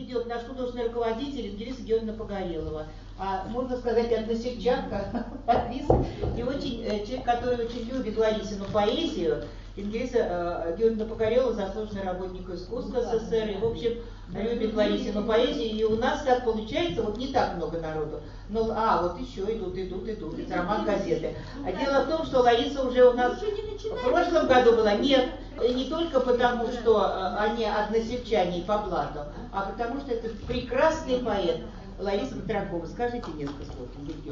идет наш художественный руководитель Ингелиса Георгиевна Погорелова. Можно сказать, односельчанка, и очень, человек, который очень любит Ларисину поэзию. Ингелиса Георгиевна Погорелова, заслуженный работник искусства СССР, и, в общем, любит Ларисину поэзию, и у нас так получается, вот не так много народу, но, вот еще идут, это роман газеты. А дело в том, что Лариса уже у нас в прошлом году была, нет, не только потому, что они односельчане по блату, а потому что это прекрасный поэт Лариса Петракова. Скажите несколько слов,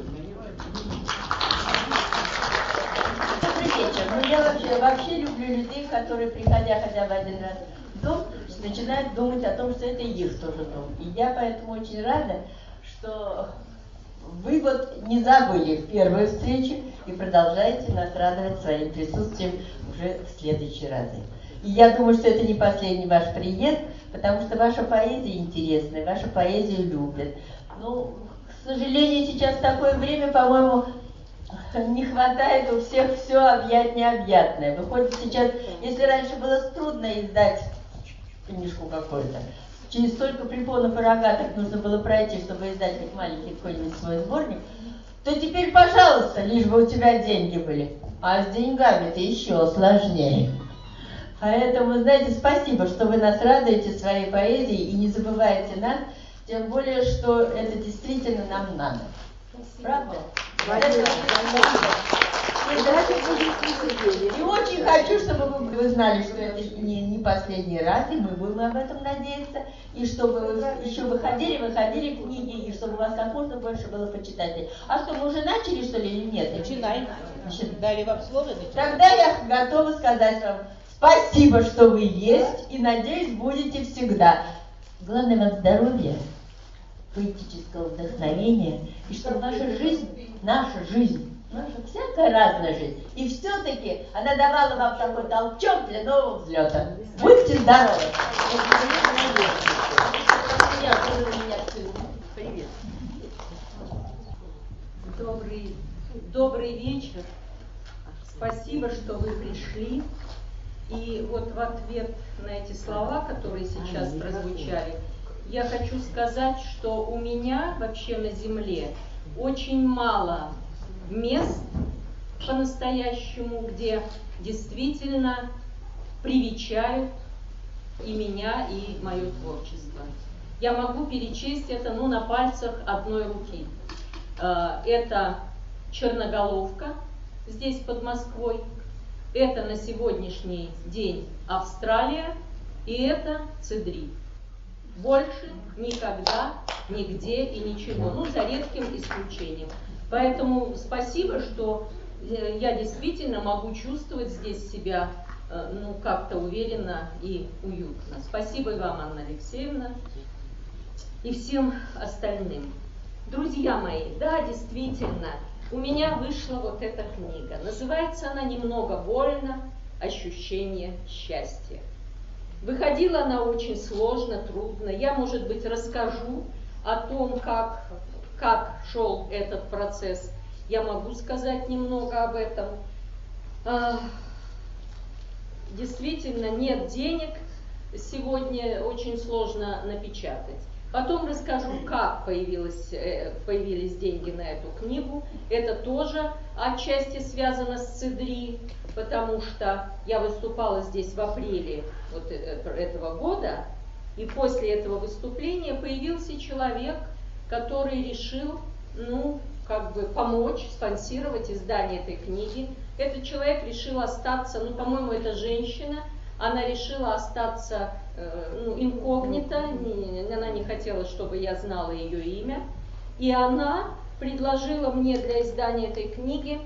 Добрый вечер. Я вообще люблю людей, которые, приходя хотя бы один раз в дом, начинают думать о том, что это их тоже дом. И я поэтому очень рада, что вы вот не забыли в первой встрече и продолжаете нас радовать своим присутствием уже в следующие разы. И я думаю, что это не последний ваш приезд, потому что ваша поэзия интересная, вашу поэзию любят. Ну, к сожалению, сейчас такое время, по-моему, не хватает у всех все объять необъятное. Выходит сейчас, если раньше было трудно издать книжку какую-то, через столько препонов и рогаток нужно было пройти, чтобы издать хоть маленький какой-нибудь свой сборник, то теперь, пожалуйста, лишь бы у тебя деньги были. А с деньгами-то еще сложнее. Поэтому, знаете, спасибо, что вы нас радуете своей поэзией и не забываете нас, тем более, что это действительно нам надо. Правда? И очень хочу, чтобы вы знали, что это не последний раз, и мы будем об этом надеяться, и чтобы вы еще выходили книги, и чтобы у вас как можно больше было почитателей. А что, мы уже начали, что ли, или нет? Начинаем. Дали вам слово? Тогда я готова сказать вам спасибо, что вы есть, и, надеюсь, будете всегда. Главное вам здоровья, поэтического вдохновения, и чтобы ваша жизнь, наша всякая разная жизнь, и все-таки она давала вам такой толчок для нового взлета. Будьте здоровы! Привет. Добрый вечер. Спасибо, что вы пришли. И вот в ответ на эти слова, которые сейчас прозвучали, я хочу сказать, что у меня вообще на земле очень мало мест по-настоящему, где действительно привечают и меня, и мое творчество. Я могу перечесть это на пальцах одной руки. Это Черноголовка, здесь под Москвой. Это на сегодняшний день Австралия, и это Цедри. Больше никогда, нигде и ничего, за редким исключением. Поэтому спасибо, что я действительно могу чувствовать здесь себя как-то уверенно и уютно. Спасибо и вам, Анна Алексеевна, и всем остальным. Друзья мои, да, действительно, у меня вышла вот эта книга. Называется она «Немного больно. Ощущение счастья». Выходила она очень сложно, трудно. Я, может быть, расскажу о том, как шел этот процесс. Я могу сказать немного об этом. Действительно, нет денег. Сегодня очень сложно напечатать. Потом расскажу, как появились деньги на эту книгу. Это тоже отчасти связано с Цедри, потому что я выступала здесь в апреле этого года, и после этого выступления появился человек, который решил, помочь, спонсировать издание этой книги. Этот человек решил остаться, по-моему, это женщина, она решила остаться инкогнито, она не хотела, чтобы я знала ее имя, и она предложила мне для издания этой книги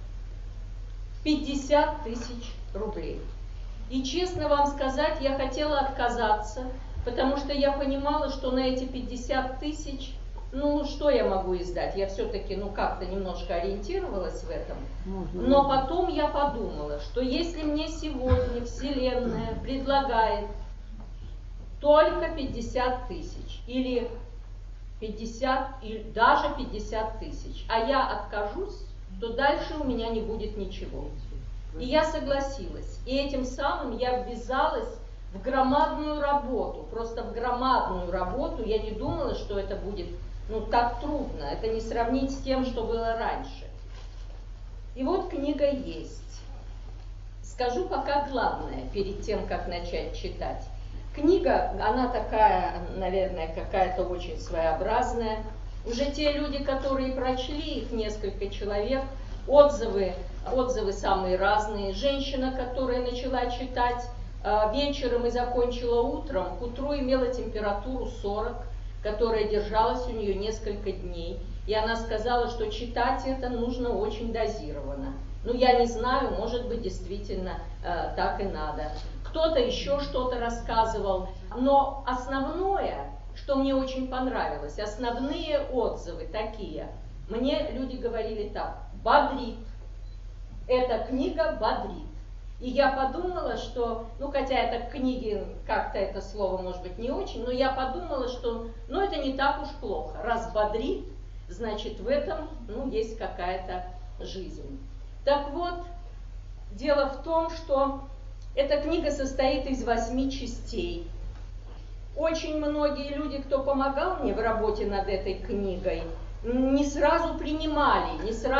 50 тысяч рублей. И честно вам сказать, я хотела отказаться, потому что я понимала, что на эти 50 тысяч, что я могу издать? Я все-таки, как-то немножко ориентировалась в этом. Но потом я подумала, что если мне сегодня Вселенная предлагает только 50 тысяч, или 50, или даже 50 тысяч, а я откажусь, то дальше у меня не будет ничего. И я согласилась. И этим самым я ввязалась в громадную работу, просто в громадную работу. Я не думала, что это будет так трудно. Это не сравнить с тем, что было раньше. И вот книга есть. Скажу пока главное, перед тем, как начать читать. Книга, она такая, наверное, какая-то очень своеобразная. Уже те люди, которые прочли, их несколько человек, отзывы самые разные. Женщина, которая начала читать вечером и закончила утром, к утру имела температуру 40, которая держалась у нее несколько дней. И она сказала, что читать это нужно очень дозированно. Я не знаю, может быть, действительно так и надо. Кто-то еще что-то рассказывал. Но основное, что мне очень понравилось, основные отзывы такие. Мне люди говорили так: бодрит. Эта книга бодрит. И я подумала, что, хотя это книги, как-то это слово может быть не очень, но я подумала, что, это не так уж плохо. Раз бодрит, значит в этом, есть какая-то жизнь. Так вот, дело в том, что эта книга состоит из 8 частей. Очень многие люди, кто помогал мне в работе над этой книгой, не сразу принимали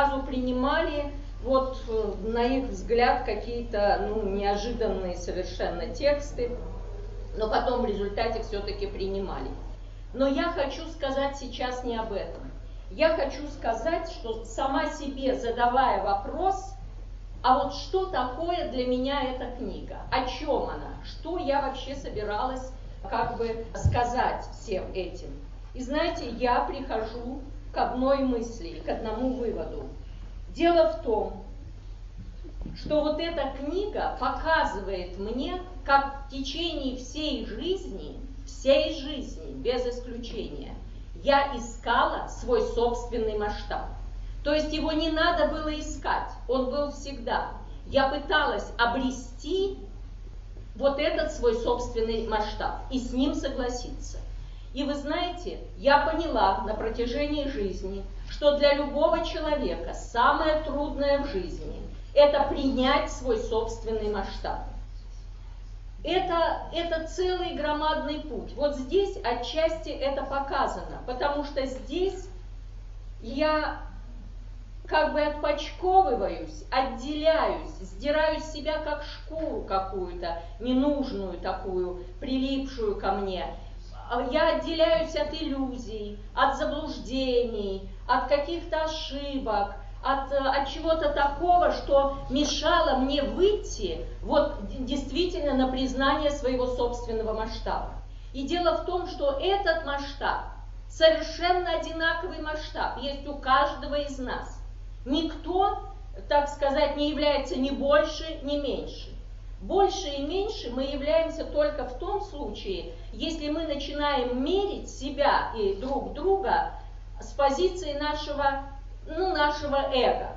на их взгляд какие-то неожиданные совершенно тексты, но потом в результате все-таки принимали. Но я хочу сказать сейчас не об этом. Я хочу сказать, что сама себе задавая вопрос, а вот что такое для меня эта книга, о чем она, что я вообще собиралась сказать всем этим. И знаете, я прихожу к одной мысли, к одному выводу. Дело в том, что вот эта книга показывает мне, как в течение всей жизни, без исключения, я искала свой собственный масштаб. То есть его не надо было искать, он был всегда. Я пыталась обрести вот этот свой собственный масштаб и с ним согласиться. И вы знаете, я поняла на протяжении жизни, что для любого человека самое трудное в жизни – это принять свой собственный масштаб. Это целый громадный путь. Вот здесь отчасти это показано, потому что здесь я отпочковываюсь, отделяюсь, сдираю с себя как шкуру какую-то, ненужную такую, прилипшую ко мне. Я отделяюсь от иллюзий, от заблуждений, от каких-то ошибок, от чего-то такого, что мешало мне выйти действительно на признание своего собственного масштаба. И дело в том, что этот масштаб, совершенно одинаковый масштаб, есть у каждого из нас. Никто, так сказать, не является ни больше, ни меньше. Больше и меньше мы являемся только в том случае, если мы начинаем мерить себя и друг друга с позиции нашего эго.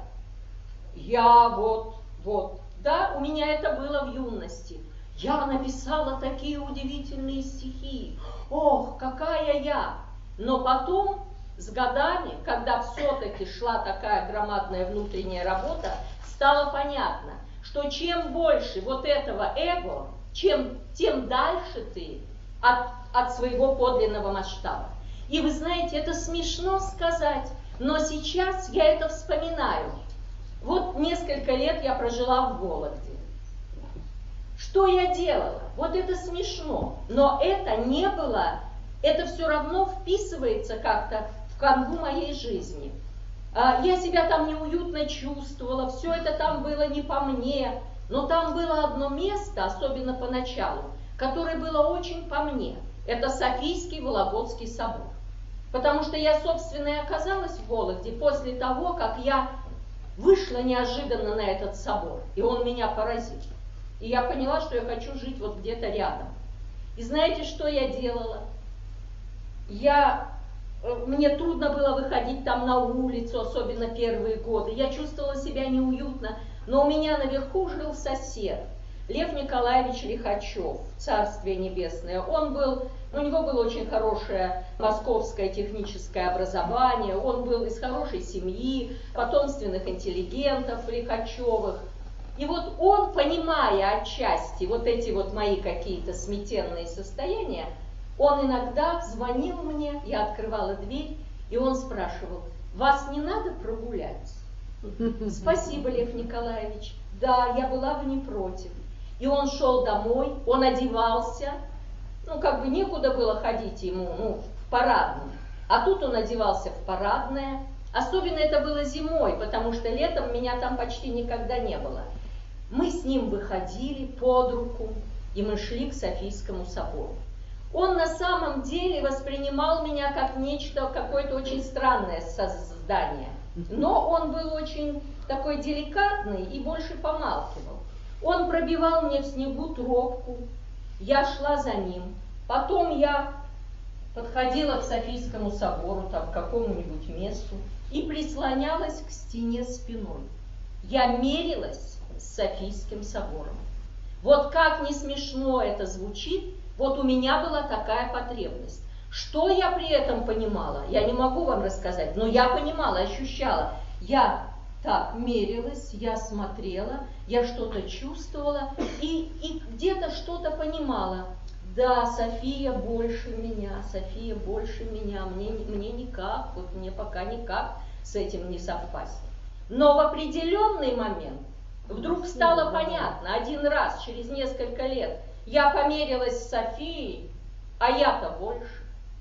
Я да, у меня это было в юности. Я написала такие удивительные стихи. Ох, какая я! Но потом, с годами, когда все-таки шла такая громадная внутренняя работа, стало понятно, что чем больше этого эго, тем дальше ты от своего подлинного масштаба. И вы знаете, это смешно сказать, но сейчас я это вспоминаю. Несколько лет я прожила в Вологде. Что я делала? Это смешно, но это все равно вписывается как-то в канву моей жизни. Я себя там неуютно чувствовала, все это там было не по мне, но там было одно место, особенно поначалу, которое было очень по мне. Это Софийский Вологодский собор. Потому что я, собственно, и оказалась в Вологде после того, как я вышла неожиданно на этот собор, и он меня поразил. И я поняла, что я хочу жить где-то рядом. И знаете, что я делала? Мне трудно было выходить там на улицу, особенно первые годы. Я чувствовала себя неуютно, но у меня наверху жил сосед, Лев Николаевич Лихачев, Царствие Небесное. У него было очень хорошее московское техническое образование, он был из хорошей семьи, потомственных интеллигентов Лихачевых. И вот он, понимая отчасти вот эти вот мои какие-то смятенные состояния, он иногда звонил мне, я открывала дверь, и он спрашивал: вас не надо прогулять? Спасибо, Лев Николаевич. Да, я была бы не против. И он шел домой, он одевался, ну, как бы некуда было ходить ему, ну, в парадном. А тут он одевался в парадное. Особенно это было зимой, потому что летом меня там почти никогда не было. Мы с ним выходили под руку, и мы шли к Софийскому собору. Он на самом деле воспринимал меня как нечто, какое-то очень странное создание. Но он был очень такой деликатный и больше помалкивал. Он пробивал мне в снегу тропку, я шла за ним. Потом я подходила к Софийскому собору, там, к какому-нибудь месту, и прислонялась к стене спиной. Я мерилась с Софийским собором. Вот как не смешно это звучит, вот у меня была такая потребность. Что я при этом понимала, я не могу вам рассказать, но я понимала, ощущала. Я так мерилась, я смотрела, я что-то чувствовала и где-то что-то понимала. Да, София больше меня, София больше меня, мне никак, вот мне пока никак с этим не совпасть. Но в определенный момент вдруг стало понятно, один раз, через несколько лет, я померилась с Софией, а я-то больше.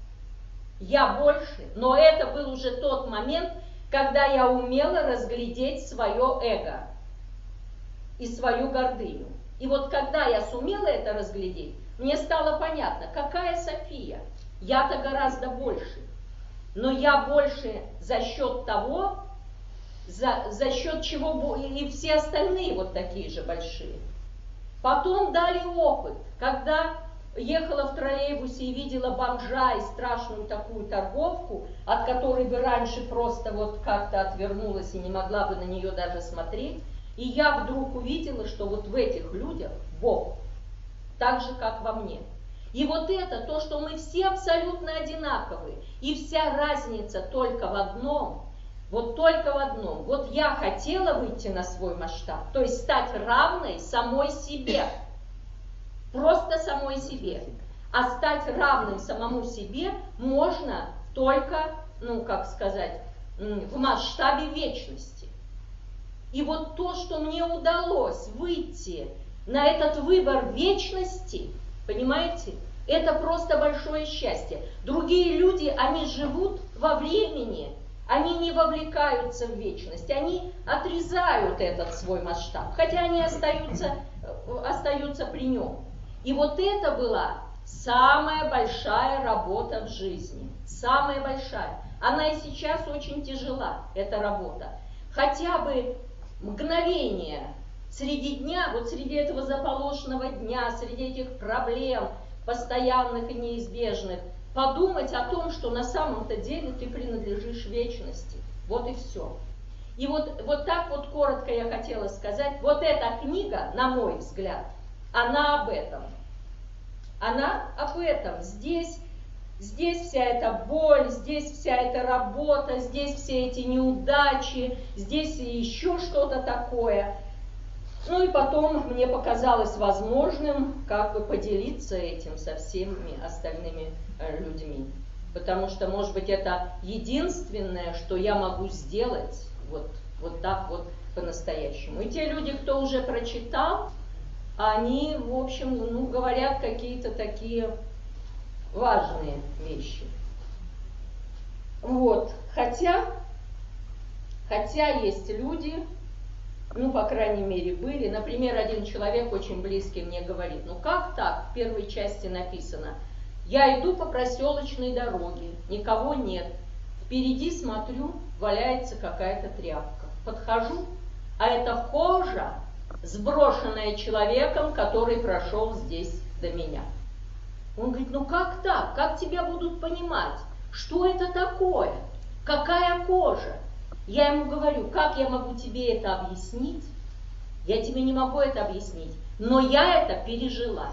Я больше, но это был уже тот момент, когда я умела разглядеть свое эго и свою гордыню. И вот когда я сумела это разглядеть, мне стало понятно, какая София. Я-то гораздо больше. Но я больше за счет того, за счет чего и все остальные вот такие же большие. Потом дали опыт, когда ехала в троллейбусе и видела бомжа и страшную такую торговку, от которой бы раньше просто вот как-то отвернулась и не могла бы на нее даже смотреть. И я вдруг увидела, что вот в этих людях Бог, так же, как во мне. И вот это, то, что мы все абсолютно одинаковые, и вся разница только в одном, вот только в одном. Вот я хотела выйти на свой масштаб, то есть стать равной самой себе. Просто самой себе. А стать равным самому себе можно только, ну, как сказать, в масштабе вечности. И вот то, что мне удалось выйти на этот выбор вечности, понимаете, это просто большое счастье. Другие люди, они живут во времени, они не вовлекаются в вечность, они отрезают этот свой масштаб, хотя они остаются при нем. И вот это была самая большая работа в жизни, самая большая. Она и сейчас очень тяжела, эта работа. Хотя бы мгновение среди дня, вот среди этого заполошенного дня, среди этих проблем постоянных и неизбежных, подумать о том, что на самом-то деле ты принадлежишь вечности. Вот и все. И вот так вот коротко я хотела сказать, вот эта книга, на мой взгляд, она об этом. Она об этом. Здесь вся эта боль, здесь вся эта работа, здесь все эти неудачи, здесь еще что-то такое. Ну и потом мне показалось возможным как бы поделиться этим со всеми остальными людьми. Потому что, может быть, это единственное, что я могу сделать вот так вот по-настоящему. И те люди, кто уже прочитал, они, в общем, говорят какие-то такие важные вещи. Вот. Хотя есть люди, по крайней мере, были. Например, один человек очень близкий мне говорит: как так? В первой части написано: я иду по проселочной дороге, никого нет. Впереди смотрю, валяется какая-то тряпка. Подхожу, а это кожа, сброшенная человеком, который прошел здесь до меня. Он говорит: как так? Как тебя будут понимать? Что это такое? Какая кожа? Я ему говорю: как я могу тебе это объяснить? Я тебе не могу это объяснить, но я это пережила.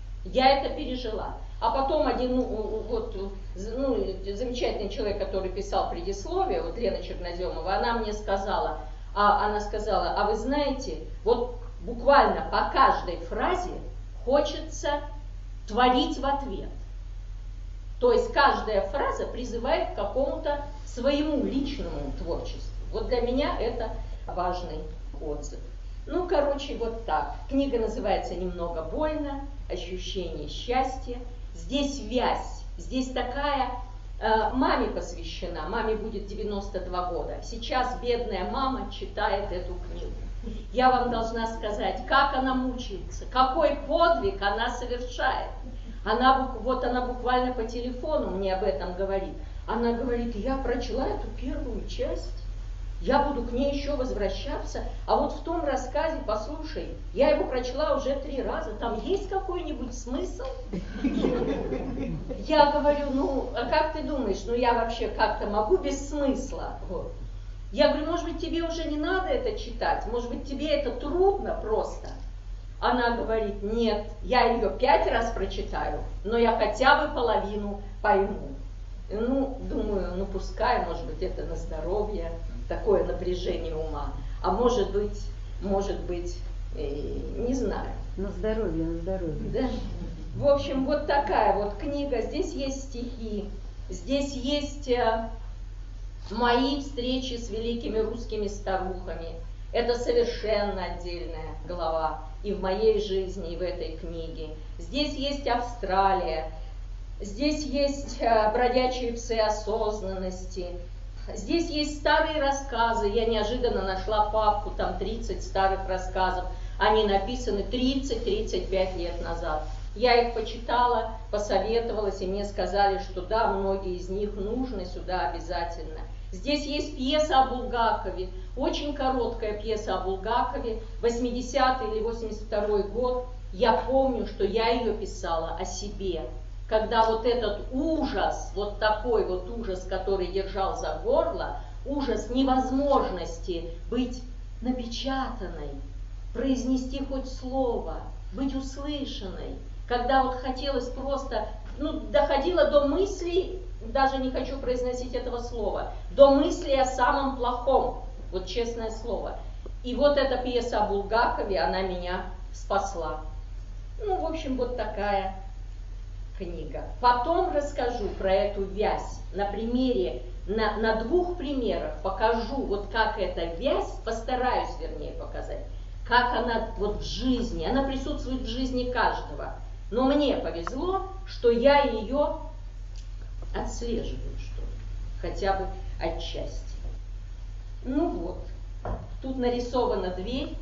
А потом один замечательный человек, который писал предисловие, Лена Черноземова, она мне сказала, а вы знаете, вот буквально по каждой фразе хочется творить в ответ. То есть каждая фраза призывает к какому-то своему личному творчеству. Вот для меня это важный отзыв. Ну, короче, вот так. Книга называется «Немного больно. Ощущение счастья». Здесь вязь, здесь такая... Маме посвящена, маме будет 92 года. Сейчас бедная мама читает эту книгу. Я вам должна сказать, как она мучается, какой подвиг она совершает. Она буквально по телефону мне об этом говорит. Она говорит, я прочла эту первую часть, я буду к ней еще возвращаться, а вот в том рассказе, послушай, я его прочла уже 3 раза, там есть какой-нибудь смысл? Я говорю, ну, а как ты думаешь, ну я вообще как-то могу без смысла? Вот. Я говорю, может быть, тебе уже не надо это читать, может быть, тебе это трудно просто? Она говорит, нет, я ее 5 раз прочитаю, но я хотя бы половину пойму. Ну, думаю, ну пускай, может быть, это на здоровье, такое напряжение ума. А может быть, не знаю. На здоровье, на здоровье. Да. В общем, вот такая вот книга. Здесь есть стихи, здесь есть мои встречи с великими русскими старухами. Это совершенно отдельная глава и в моей жизни, и в этой книге. Здесь есть Австралия, здесь есть бродячие псы осознанности. Здесь есть старые рассказы, я неожиданно нашла папку, там 30 старых рассказов, они написаны 30-35 лет назад. Я их почитала, посоветовалась, и мне сказали, что да, многие из них нужны сюда обязательно. Здесь есть пьеса о Булгакове, очень короткая пьеса о Булгакове, 80-й или 82-й год. Я помню, что я ее писала о себе. Когда вот этот ужас, вот такой вот ужас, который держал за горло, ужас невозможности быть напечатанной, произнести хоть слово, быть услышанной, когда вот хотелось просто, доходило до мыслей, даже не хочу произносить этого слова, до мыслей о самом плохом, вот честное слово. И вот эта пьеса о Булгакове, она меня спасла. Ну, в общем, вот такая книга. Потом расскажу про эту вязь на примере, на 2 примерах покажу, вот как эта вязь, постараюсь, вернее, показать, как она вот в жизни, она присутствует в жизни каждого. Но мне повезло, что я ее отслеживаю, что ли, хотя бы отчасти. Ну вот, тут нарисована дверь.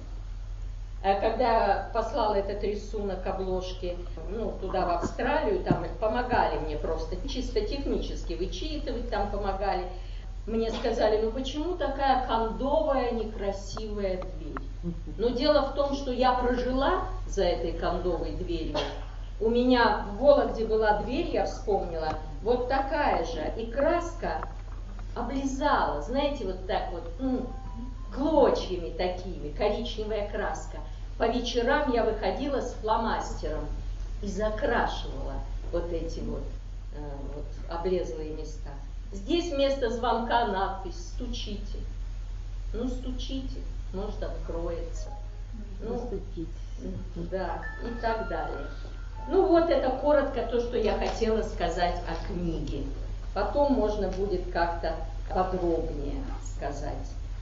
Когда послала этот рисунок обложки, туда, в Австралию, там помогали мне просто чисто технически вычитывать, там помогали. Мне сказали, почему такая кондовая, некрасивая дверь? Но дело в том, что я прожила за этой кондовой дверью. У меня в Вологде была дверь, я вспомнила, вот такая же, и краска облизала, знаете, вот так вот, клочьями такими, коричневая краска. По вечерам я выходила с фломастером и закрашивала вот эти вот облезлые места. Здесь вместо звонка надпись «Стучите». Стучите, может, откроется. Стучите. Да, и так далее. Вот это коротко то, что я хотела сказать о книге. Потом можно будет как-то подробнее сказать.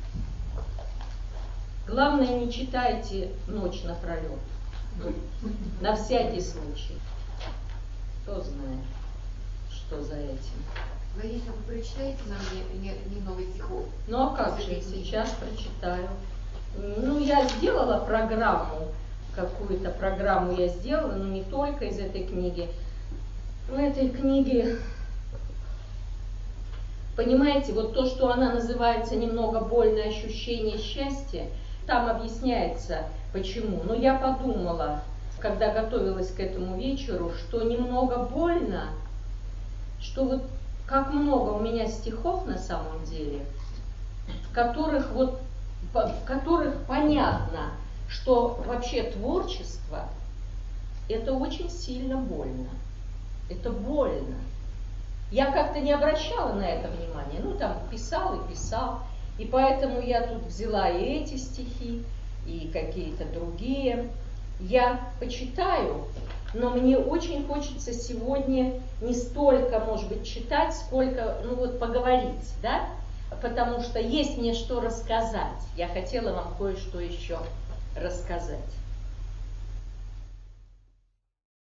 Главное, не читайте ночь напролет. На всякий случай. Кто знает, что за этим. Лариса, вы прочитаете нам немного стихов? А как же, сейчас прочитаю. Я сделала программу, какую-то программу я сделала, но не только из этой книги. В этой книге, понимаете, вот то, что она называется «Немного больно ощущение счастья», там объясняется, почему. Но я подумала, когда готовилась к этому вечеру, что немного больно, что вот как много у меня стихов на самом деле, в которых понятно, что вообще творчество – это очень сильно больно. Это больно. Я как-то не обращала на это внимания. Там писал и писал. И поэтому я тут взяла и эти стихи, и какие-то другие. Я почитаю, но мне очень хочется сегодня не столько, может быть, читать, сколько, поговорить, да? Потому что есть мне что рассказать. Я хотела вам кое-что еще рассказать.